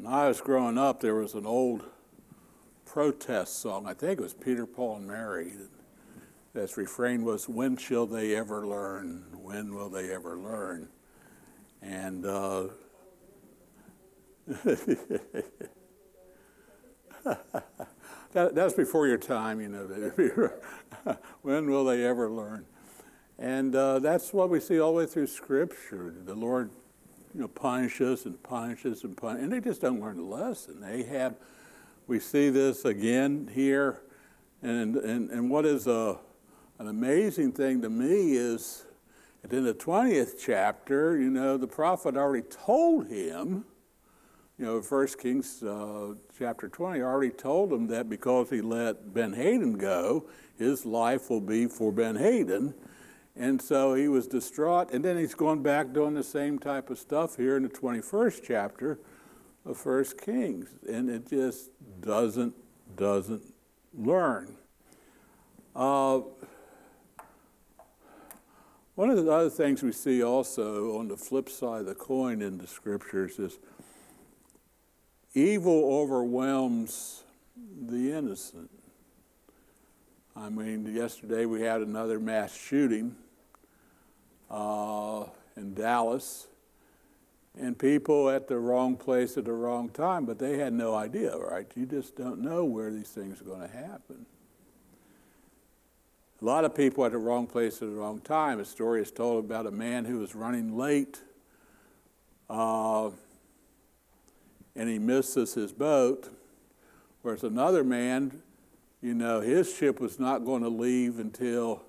When I was growing up, there was an old protest song. I think it was Peter, Paul, and Mary. That's refrain was, "When shall they ever learn? When will they ever learn?" And that's before your time, you know. When will they ever learn? And that's what we see all the way through Scripture. The Lord, punishes and punishes and punishes, and they just don't learn the lesson. We see this again here, and what is an amazing thing to me is that in the 20th chapter, the prophet already told him, 1 Kings chapter 20 already told him that because he let Ben-Hadad go, his life will be for Ben-Hadad. And so he was distraught, and then he's going back doing the same type of stuff here in the 21st chapter of 1 Kings, and it just doesn't learn. One of the other things we see also on the flip side of the coin in the Scriptures is evil overwhelms the innocent. I mean, yesterday we had another mass shooting in Dallas, and people at the wrong place at the wrong time, but they had no idea, right? You just don't know where these things are going to happen. A lot of people at the wrong place at the wrong time. A story is told about a man who was running late, and he misses his boat, whereas another man, his ship was not going to leave until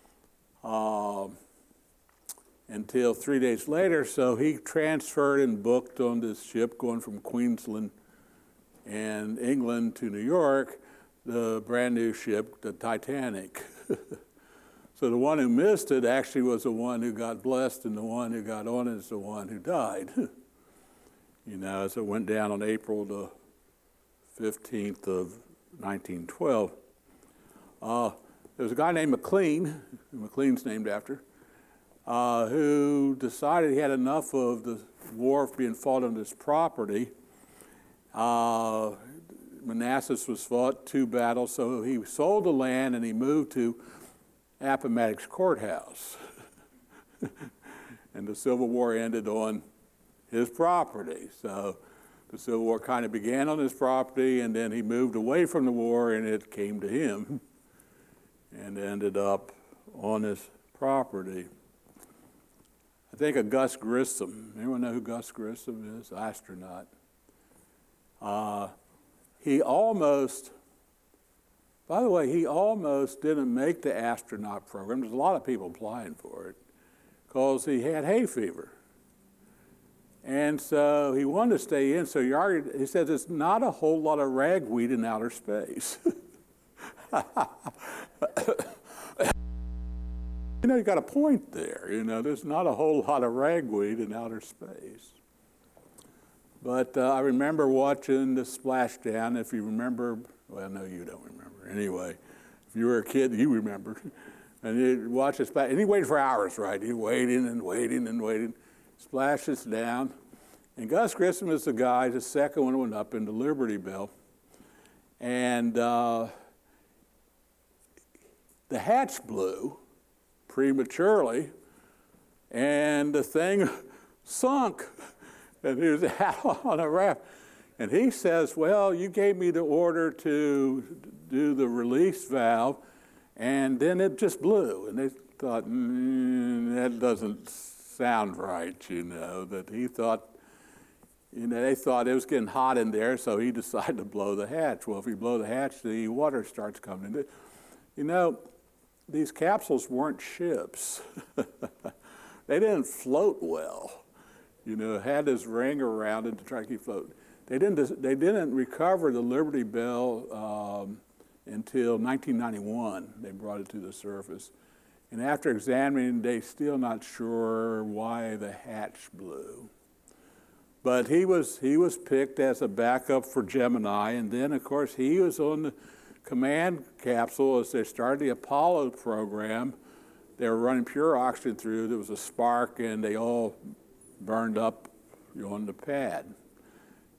3 days later, so he transferred and booked on this ship going from Queensland and England to New York, the brand new ship, the Titanic. So the one who missed it actually was the one who got blessed, and the one who got on it is the one who died. As it went down on April the 15th of 1912. There was a guy named McLean, who McLean's named after, who decided he had enough of the war being fought on his property. Manassas was fought 2 battles, so he sold the land and he moved to Appomattox Courthouse. And the Civil War ended on his property. So the Civil War kind of began on his property, and then he moved away from the war, and it came to him and ended up on his property. I think of Gus Grissom. Anyone know who Gus Grissom is? Astronaut. He almost didn't make the astronaut program. There's a lot of people applying for it because he had hay fever. And so he wanted to stay in, so he says it's not a whole lot of ragweed in outer space. You got a point there. There's not a whole lot of ragweed in outer space. But I remember watching the splashdown. If you remember, well, no, you don't remember. Anyway, if you were a kid, you remember. And you watch it splash, and he waited for hours, right? He waiting and waiting and waiting. Splashes down. And Gus Grissom is the guy, the second one went up into Liberty Bell. And the hatch blew prematurely, and the thing sunk, and he was out on a raft. And he says, well, you gave me the order to do the release valve, and then it just blew. And they thought, that doesn't sound right, that he thought, they thought it was getting hot in there, so he decided to blow the hatch. Well, if you blow the hatch, the water starts coming in. These capsules weren't ships. They didn't float well. Had this ring around it to try to keep floating. They didn't recover the Liberty Bell until 1991. They brought it to the surface. And after examining, they're still not sure why the hatch blew. But he was picked as a backup for Gemini, and then, of course, he was on the command capsule as they started the Apollo program. They were running pure oxygen through. There was a spark, and they all burned up on the pad.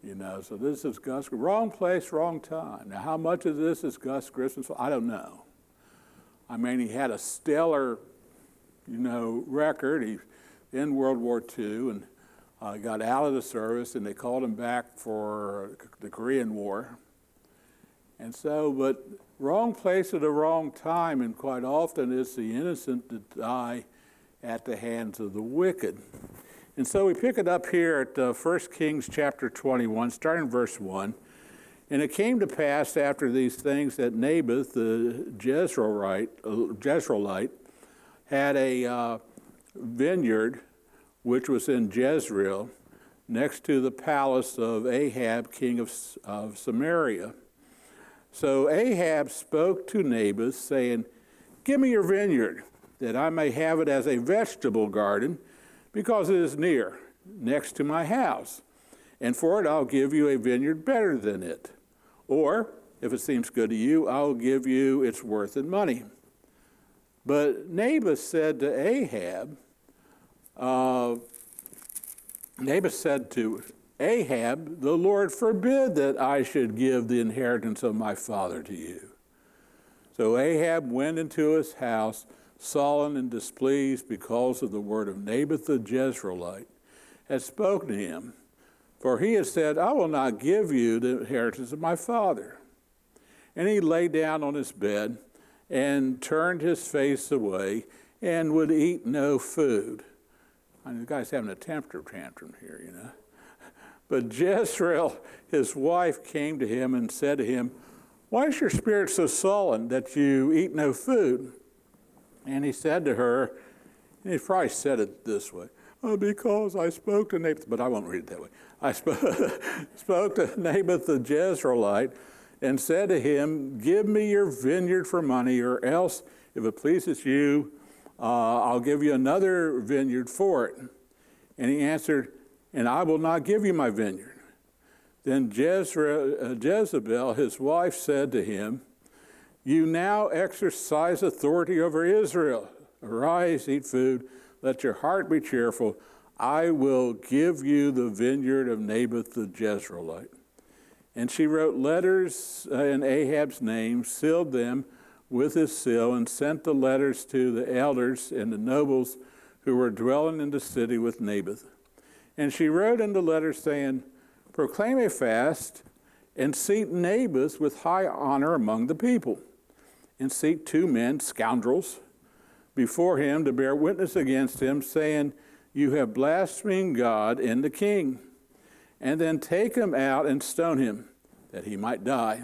So this is Gus, wrong place, wrong time. Now, how much of this is Gus Grissom's? I don't know. I mean, he had a stellar, record. He in World War II and got out of the service, and they called him back for the Korean War. And so, but wrong place at the wrong time, and quite often it's the innocent that die at the hands of the wicked. And so we pick it up here at 1 Kings chapter 21, starting verse 1. And it came to pass after these things that Naboth the Jezreelite had a vineyard which was in Jezreel, next to the palace of Ahab, king of Samaria. So Ahab spoke to Naboth, saying, "Give me your vineyard, that I may have it as a vegetable garden, because it is near, next to my house. And for it I'll give you a vineyard better than it. Or, if it seems good to you, I'll give you its worth in money." But Naboth said to Ahab, "The Lord forbid that I should give the inheritance of my father to you." So Ahab went into his house, sullen and displeased because of the word of Naboth the Jezreelite had spoken to him. For he had said, "I will not give you the inheritance of my father." And he lay down on his bed and turned his face away and would eat no food. I mean, the guy's having a temper tantrum here, But Jezreel, his wife, came to him and said to him, "Why is your spirit so sullen that you eat no food?" And he said to her, and he probably said it this way, "Because I spoke to Naboth," but I won't read it that way. "I spoke to Naboth the Jezreelite and said to him, 'Give me your vineyard for money, or else, if it pleases you, I'll give you another vineyard for it.' And he answered, 'And I will not give you my vineyard.' Then Jezebel, his wife, said to him, 'You now exercise authority over Israel. Arise, eat food, let your heart be cheerful. I will give you the vineyard of Naboth the Jezreelite.' And she wrote letters in Ahab's name, sealed them with his seal, and sent the letters to the elders and the nobles who were dwelling in the city with Naboth. And she wrote in the letters, saying, 'Proclaim a fast, and seat Naboth with high honor among the people, and seat 2 men, scoundrels, before him to bear witness against him, saying, You have blasphemed God and the king. And then take him out and stone him, that he might die.'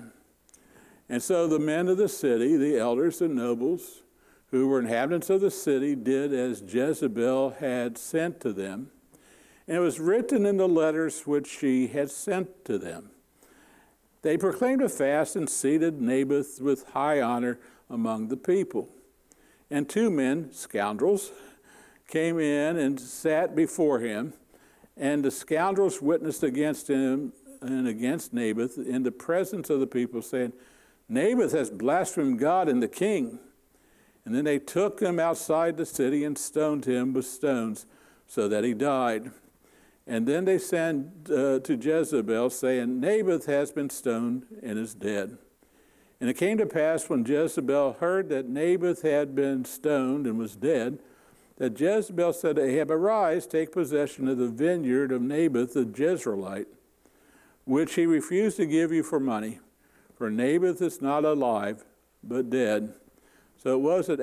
And so the men of the city, the elders and nobles, who were inhabitants of the city, did as Jezebel had sent to them. And it was written in the letters which she had sent to them. They proclaimed a fast and seated Naboth with high honor among the people. And 2 men, scoundrels, came in and sat before him. And the scoundrels witnessed against him and against Naboth in the presence of the people, saying, 'Naboth has blasphemed God and the king.' And then they took him outside the city and stoned him with stones, so that he died. And then they sent to Jezebel, saying, 'Naboth has been stoned and is dead.' And it came to pass, when Jezebel heard that Naboth had been stoned and was dead, that Jezebel said to Ahab, 'Arise, take possession of the vineyard of Naboth the Jezreelite, which he refused to give you for money. For Naboth is not alive, but dead.' So it was that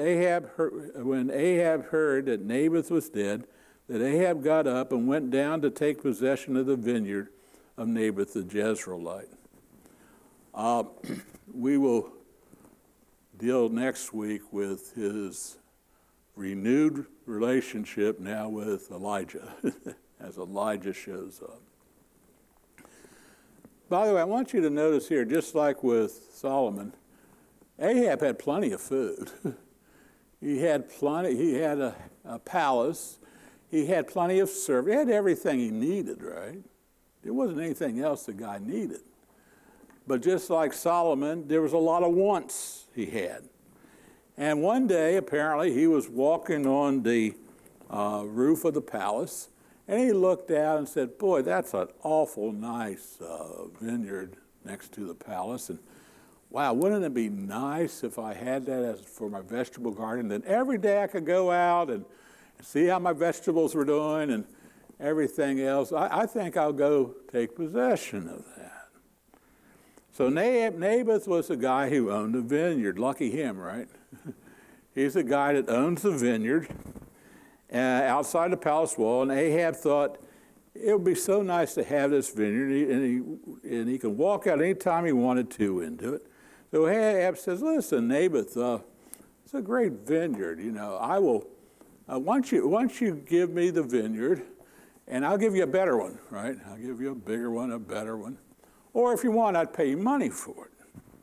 when Ahab heard that Naboth was dead, that Ahab got up and went down to take possession of the vineyard of Naboth the Jezreelite." We will deal next week with his renewed relationship now with Elijah, as Elijah shows up. By the way, I want you to notice here, just like with Solomon, Ahab had plenty of food. He had a palace. He had plenty of servants. He had everything he needed, right? There wasn't anything else the guy needed. But just like Solomon, there was a lot of wants he had. And one day, apparently, he was walking on the roof of the palace, And he looked out and said, boy, that's an awful nice vineyard next to the palace. And wow, wouldn't it be nice if I had that as for my vegetable garden? Then every day I could go out and see how my vegetables were doing and everything else. I think I'll go take possession of that. So Naboth was a guy who owned a vineyard. Lucky him, right? He's a guy that owns the vineyard outside the palace wall. And Ahab thought, it would be so nice to have this vineyard, and he can walk out anytime he wanted to into it. So Ahab says, listen, Naboth, it's a great vineyard. You know, I will, once you give me the vineyard, and I'll give you a better one, right? I'll give you a bigger one, a better one. Or if you want, I'd pay you money for it.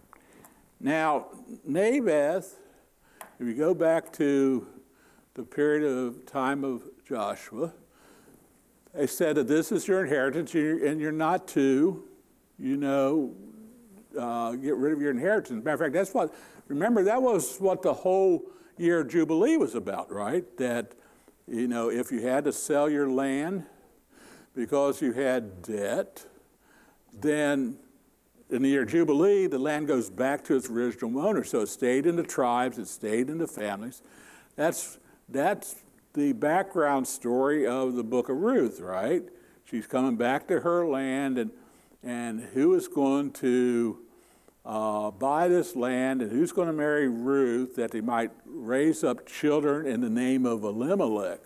Now, Naboth, if you go back to the period of time of Joshua, they said that this is your inheritance, and you're not to, get rid of your inheritance. Matter of fact, that was what the whole year of Jubilee was about, right? That, if you had to sell your land because you had debt, then in the year of Jubilee, the land goes back to its original owner. So it stayed in the tribes, it stayed in the families. That's the background story of the book of Ruth, right? She's coming back to her land, and who is going to buy this land, and who's going to marry Ruth that they might raise up children in the name of Elimelech,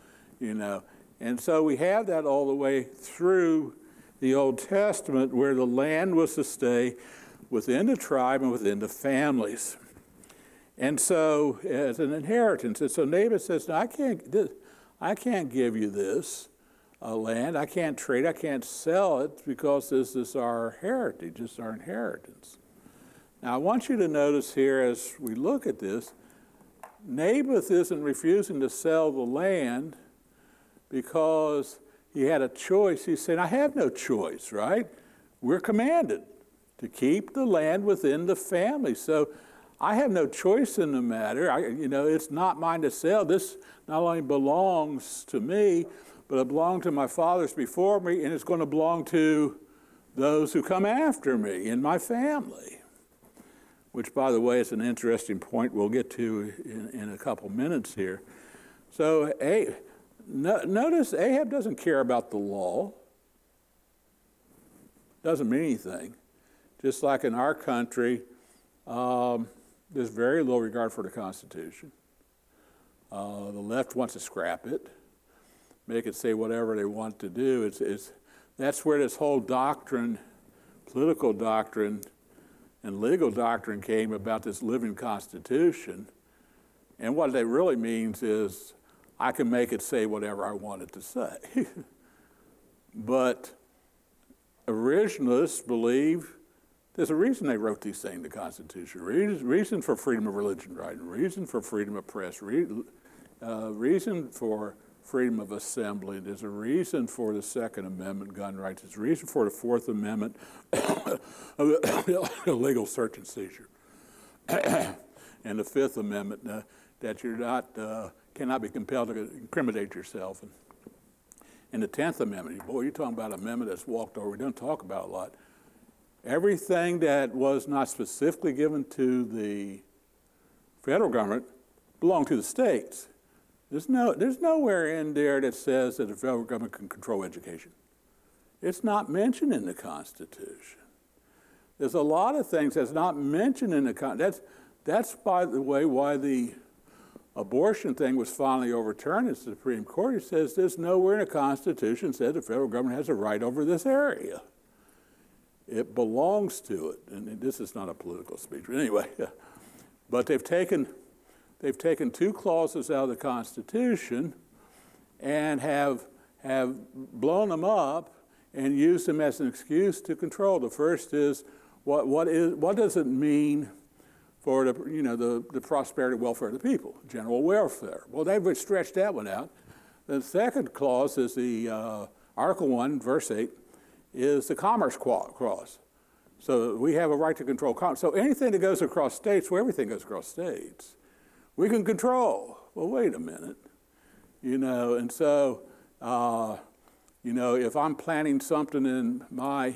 And so we have that all the way through the Old Testament, where the land was to stay within the tribe and within the families. And so, as an inheritance. And so Naboth says, no, I can't give you this land. I can't trade. I can't sell it because this is our heritage. It's our inheritance. Now, I want you to notice here as we look at this, Naboth isn't refusing to sell the land because he had a choice. He's saying, I have no choice, right? We're commanded to keep the land within the family. So I have no choice in the matter. It's not mine to sell. This not only belongs to me, but it belonged to my fathers before me, and it's going to belong to those who come after me in my family. Which, by the way, is an interesting point we'll get to in a couple minutes here. So, notice Ahab doesn't care about the law. Doesn't mean anything. Just like in our country, there's very little regard for the Constitution. The left wants to scrap it, make it say whatever they want to do. That's where this whole doctrine, political doctrine, and legal doctrine came about this living Constitution. And what that really means is I can make it say whatever I want it to say. But originalists believe there's a reason they wrote these things in the Constitution. Reason for freedom of religion, right? Reason for freedom of press. Reason for freedom of assembly. There's a reason for the Second Amendment, gun rights. There's a reason for the Fourth Amendment, illegal search and seizure. And the Fifth Amendment, that you're not cannot be compelled to incriminate yourself. And the 10th Amendment, boy, you're talking about an amendment that's walked over. We don't talk about a lot. Everything that was not specifically given to the federal government belonged to the states. There's nowhere in there that says that the federal government can control education. It's not mentioned in the Constitution. There's a lot of things that's not mentioned in the Constitution. That's, by the way, why the abortion thing was finally overturned in the Supreme Court. It says there's nowhere in the Constitution that says the federal government has a right over this area. It belongs to it. And this is not a political speech, but anyway. But they've taken two clauses out of the Constitution and have blown them up and used them as an excuse to control. The first is what does it mean for the prosperity and welfare of the people, general welfare? Well, they've stretched that one out. The second clause is the Article 1, verse 8, is the Commerce Clause. So we have a right to control commerce. So anything that goes across states, well, everything goes across states, we can control. Well, wait a minute. And so if I'm planting something in my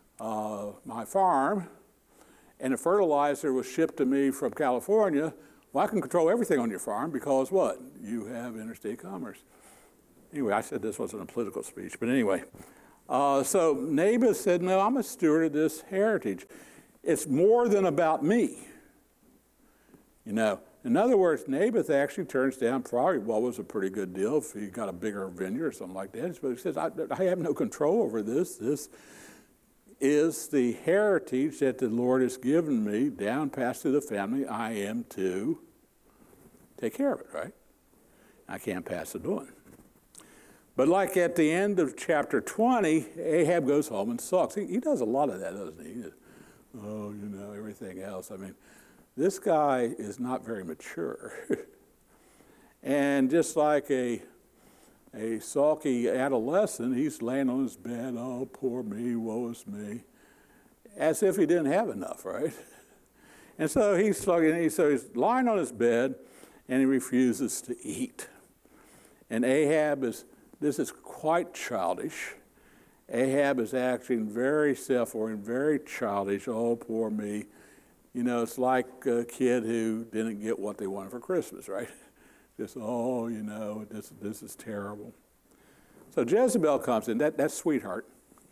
farm and the fertilizer was shipped to me from California, well, I can control everything on your farm because what? You have interstate commerce. Anyway, I said this wasn't a political speech, but anyway. So Naboth said, no, I'm a steward of this heritage. It's more than about me. In other words, Naboth actually turns down probably what was a pretty good deal if he got a bigger vineyard or something like that. But he says, I have no control over this. This is the heritage that the Lord has given me down past through the family. I am to take care of it, right? I can't pass it on. But like at the end of chapter 20, Ahab goes home and sulks. He does a lot of that, doesn't he? Everything else. I mean, this guy is not very mature. And just like a sulky adolescent, he's laying on his bed, oh, poor me, woe is me, as if he didn't have enough, right? And so he's lying on his bed, and he refuses to eat. And this is quite childish. Ahab is acting very self-oriented, very childish. Oh, poor me. It's like a kid who didn't get what they wanted for Christmas, right? Just, this is terrible. So Jezebel comes in, that sweetheart.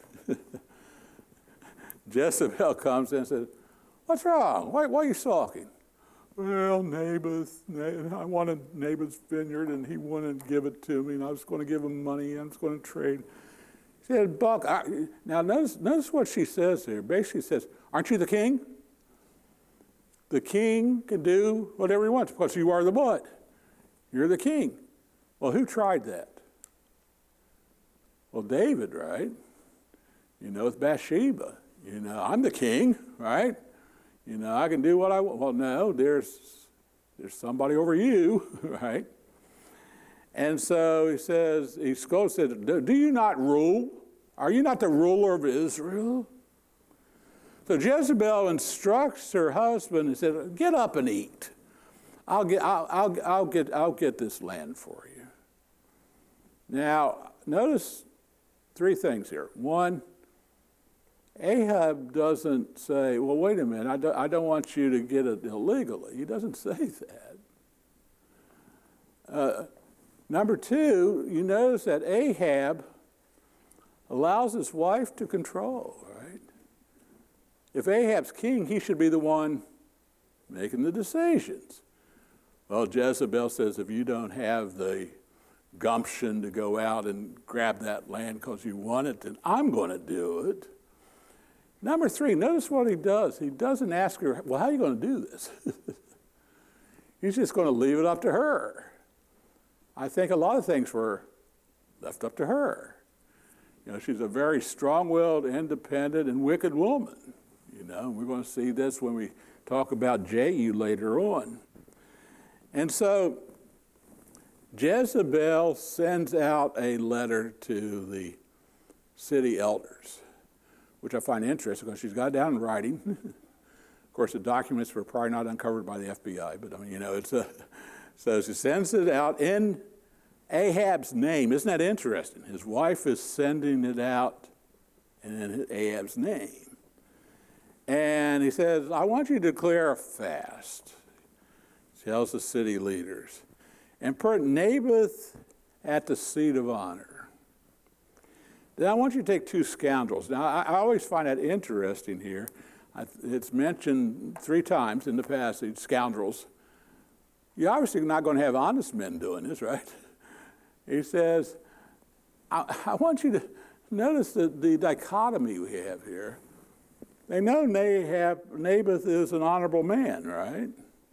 Jezebel comes in and says, what's wrong? Why are you sulking? Well, I wanted Naboth's vineyard, and he wouldn't give it to me, and I was going to give him money, and I was going to trade. She said, Buck, now notice what she says here. Basically says, aren't you the king? The king can do whatever he wants because you are the what? You're the king. Well, who tried that? Well, David, right? With Bathsheba. I'm the king, right? I can do what I want. Well, no, there's somebody over you, right? And so he says, he scolds, said, do you not rule? Are you not the ruler of Israel? So Jezebel instructs her husband and says, get up and eat. I'll get this land for you. Now, notice three things here. One, Ahab doesn't say, well, wait a minute, I don't want you to get it illegally. He doesn't say that. Number two, you notice that Ahab allows his wife to control, right? If Ahab's king, he should be the one making the decisions. Well, Jezebel says, if you don't have the gumption to go out and grab that land because you want it, then I'm going to do it. Number three, notice what he does. He doesn't ask her, well, how are you going to do this? He's just going to leave it up to her. I think a lot of things were left up to her. She's a very strong-willed, independent, and wicked woman. We're going to see this when we talk about Jehu later on. And so Jezebel sends out a letter to the city elders, which I find interesting because she's got it down in writing. Of course, the documents were probably not uncovered by the FBI, but so she sends it out in Ahab's name. Isn't that interesting? His wife is sending it out in Ahab's name. And he says, I want you to declare a fast, tells the city leaders, and put Naboth at the seat of honor. Then I want you to take two scoundrels. Now, I always find that interesting here. It's mentioned 3 times in the passage, scoundrels. You're obviously not going to have honest men doing this, right? He says, I want you to notice the dichotomy we have here. They know Naboth is an honorable man, right?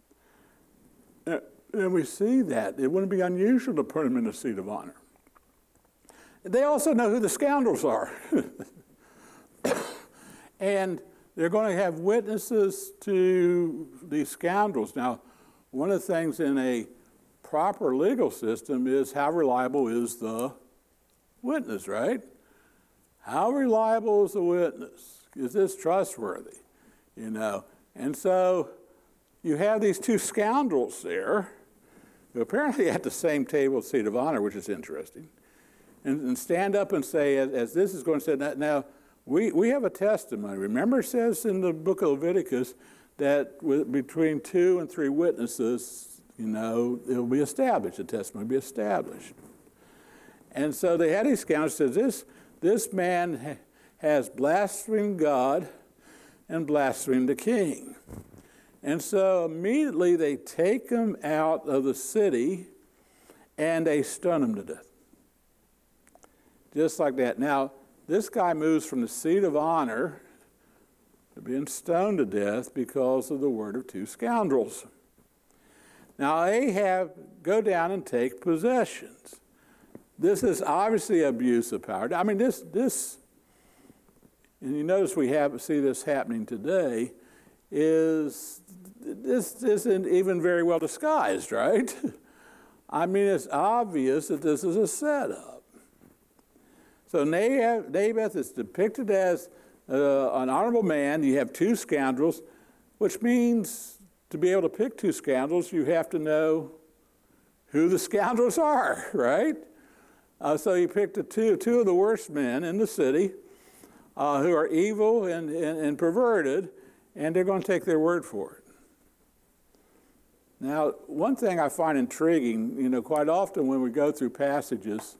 And we see that. It wouldn't be unusual to put him in the seat of honor. They also know who the scoundrels are. And they're going to have witnesses to these scoundrels. Now, one of the things in a proper legal system is how reliable is the witness, right? How reliable is the witness? Is this trustworthy? And so you have these 2 scoundrels there who apparently at the same table, seat of honor, which is interesting. and stand up and say, as this is going to say, now we have a testimony. Remember, it says in the book of Leviticus that between 2 and 3 witnesses, it will be established. The testimony will be established. And so they had these scoundrels says, this man has blasphemed God and blasphemed the king. And so immediately they take him out of the city and they stone him to death. Just like that. Now, this guy moves from the seat of honor to being stoned to death because of the word of 2 scoundrels. Now, Ahab, go down and take possessions. This is obviously abuse of power. I mean, this, and you notice we see this happening today, this isn't even very well disguised, right? I mean, it's obvious that this is a setup. So Naboth is depicted as an honorable man. You have 2 scoundrels, which means to be able to pick 2 scoundrels, you have to know who the scoundrels are, right? So you picked two of the worst men in the city who are evil and perverted, and they're going to take their word for it. Now, one thing I find intriguing, quite often when we go through passages,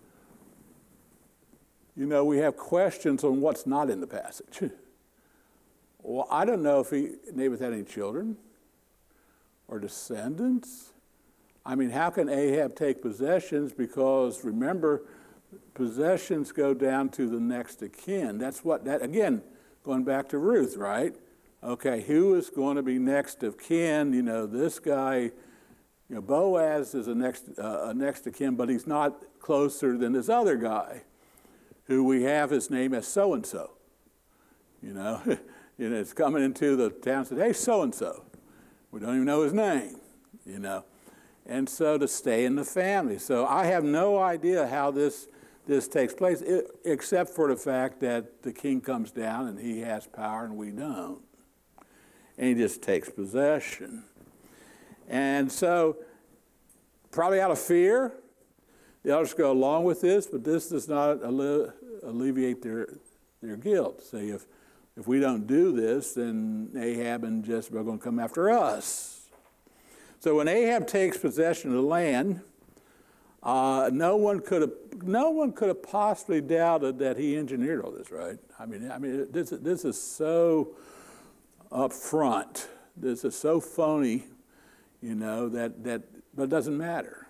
we have questions on what's not in the passage. Well, I don't know if Naboth had any children or descendants. I mean, how can Ahab take possessions? Because remember, possessions go down to the next of kin. Again, going back to Ruth, right? Okay, who is going to be next of kin? This guy, Boaz is a next of kin, but he's not closer than this other guy, who we have his name as so-and-so. It's coming into the town and said, hey, so-and-so. We don't even know his name, And so to stay in the family. So I have no idea how this takes place, except for the fact that the king comes down and he has power and we don't. And he just takes possession. And so, probably out of fear, the elders go along with this, but this does not alleviate their guilt. Say, if we don't do this, then Ahab and Jezebel are going to come after us. So when Ahab takes possession of the land, no one could have possibly doubted that he engineered all this, right? I mean, this is so up front. This is so phony, but it doesn't matter.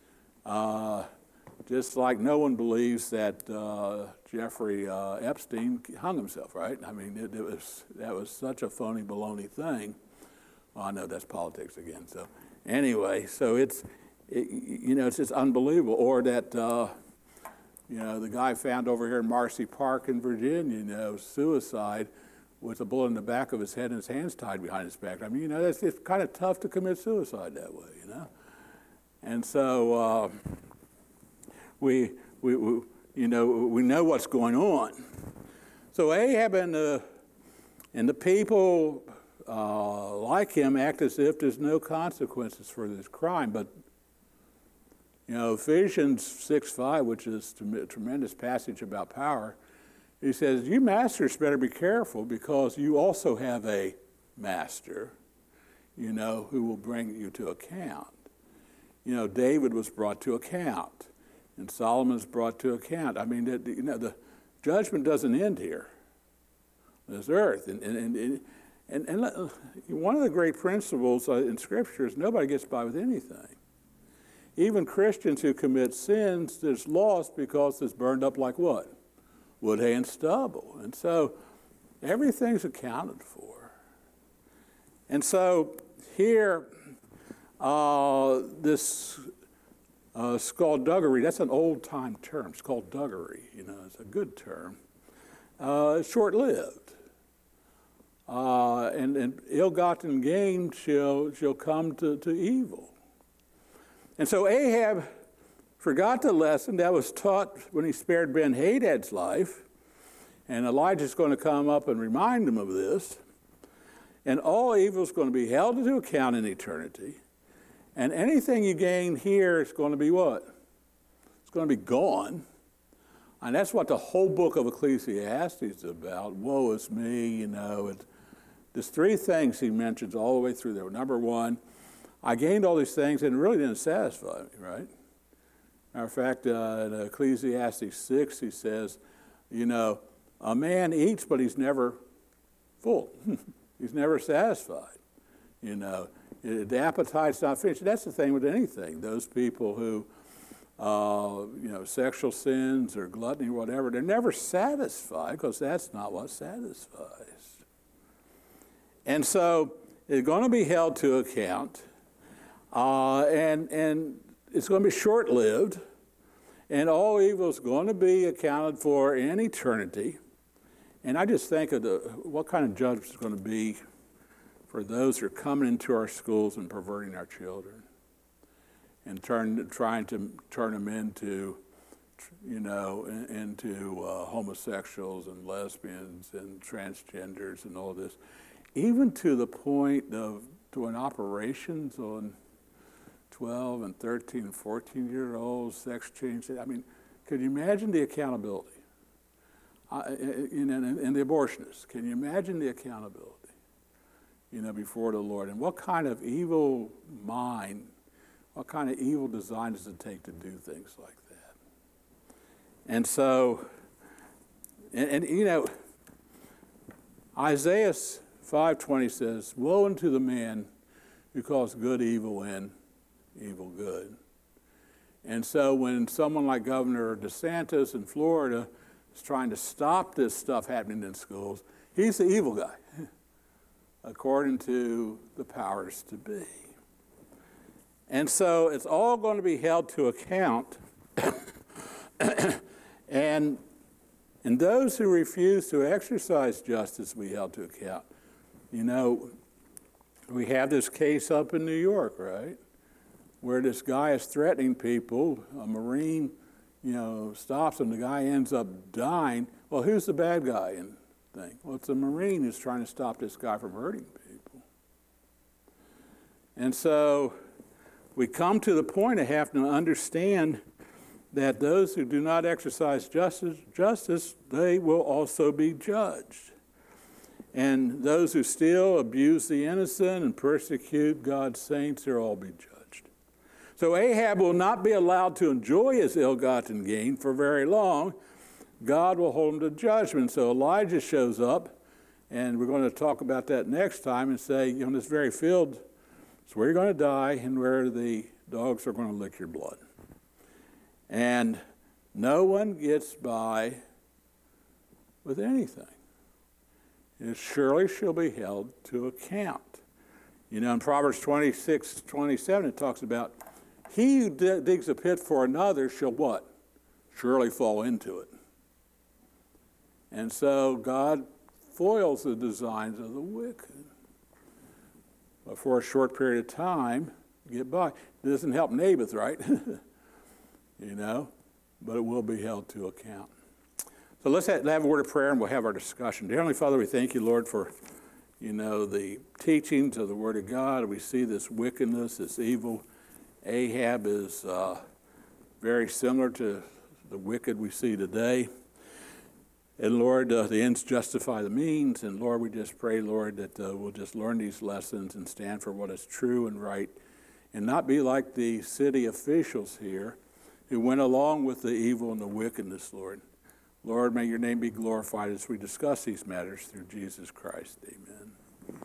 Just like no one believes that Jeffrey Epstein hung himself, right? I mean, that was such a phony baloney thing. Well, I know that's politics again. So anyway, so it's just unbelievable. Or that the guy found over here in Marcy Park in Virginia, suicide with a bullet in the back of his head and his hands tied behind his back. I mean, it's kind of tough to commit suicide that way, And so we know what's going on. So Ahab and the people like him act as if there's no consequences for this crime. But Ephesians 6:5, which is a tremendous passage about power, he says, you masters better be careful because you also have a master, who will bring you to account. David was brought to account, and Solomon's brought to account. I mean, the judgment doesn't end here, this earth. And one of the great principles in Scripture is nobody gets by with anything. Even Christians who commit sins, there's loss because it's burned up like what? Wood, hay, and stubble. And so everything's accounted for. And so here, this skullduggery, that's an old-time term, skullduggery, it's a good term. It's short-lived. And ill-gotten gain shall come to evil. And so Ahab forgot the lesson that was taught when he spared Ben-Hadad's life, and Elijah's going to come up and remind him of this. And all evil is going to be held to account in eternity. And anything you gain here is going to be what? It's going to be gone. And that's what the whole book of Ecclesiastes is about. Woe is me, There's three things he mentions all the way through there. Number one, I gained all these things and it really didn't satisfy me, right? Matter of fact, in Ecclesiastes 6, he says, a man eats, but he's never full. He's never satisfied. The appetite's not finished. That's the thing with anything. Those people who, sexual sins or gluttony or whatever, they're never satisfied because that's not what satisfies. And so it's going to be held to account, and it's going to be short-lived, and all evil is going to be accounted for in eternity. And I just think of what kind of judgment is going to be for those who are coming into our schools and perverting our children and trying to turn them into homosexuals and lesbians and transgenders and all this, even to the point of doing operations on 12 and 13 and 14-year-olds, sex change. I mean, could you imagine the accountability? And the abortionists, can you imagine the accountability, before the Lord? And what kind of evil mind, what kind of evil design does it take to do things like that? And so, Isaiah 5:20 says, woe unto the man who calls good evil and evil good. And so when someone like Governor DeSantis in Florida is trying to stop this stuff happening in schools, he's the evil guy, according to the powers to be. And so it's all going to be held to account. and those who refuse to exercise justice will be held to account. We have this case up in New York, right, where this guy is threatening people. A Marine, stops him. The guy ends up dying. Well, who's the bad guy in the thing? Well, it's a Marine who's trying to stop this guy from hurting people. And so we come to the point of having to understand that those who do not exercise justice, they will also be judged. And those who steal, abuse the innocent, and persecute God's saints, they'll all be judged. So Ahab will not be allowed to enjoy his ill-gotten gain for very long. God will hold him to judgment. So Elijah shows up, and we're going to talk about that next time and say, this very field is where you're going to die and where the dogs are going to lick your blood. And no one gets by with anything. It surely shall be held to account. In Proverbs 26:27, it talks about, he who digs a pit for another shall what? Surely fall into it. And so God foils the designs of the wicked. But for a short period of time, you get by. It doesn't help Naboth, right? But it will be held to account. So let's have a word of prayer and we'll have our discussion. Dear Heavenly Father, we thank you, Lord, for, the teachings of the Word of God. We see this wickedness, this evil. Ahab is very similar to the wicked we see today. And Lord, the ends justify the means. And Lord, we just pray, Lord, that we'll just learn these lessons and stand for what is true and right and not be like the city officials here who went along with the evil and the wickedness, Lord. Lord, may your name be glorified as we discuss these matters through Jesus Christ. Amen.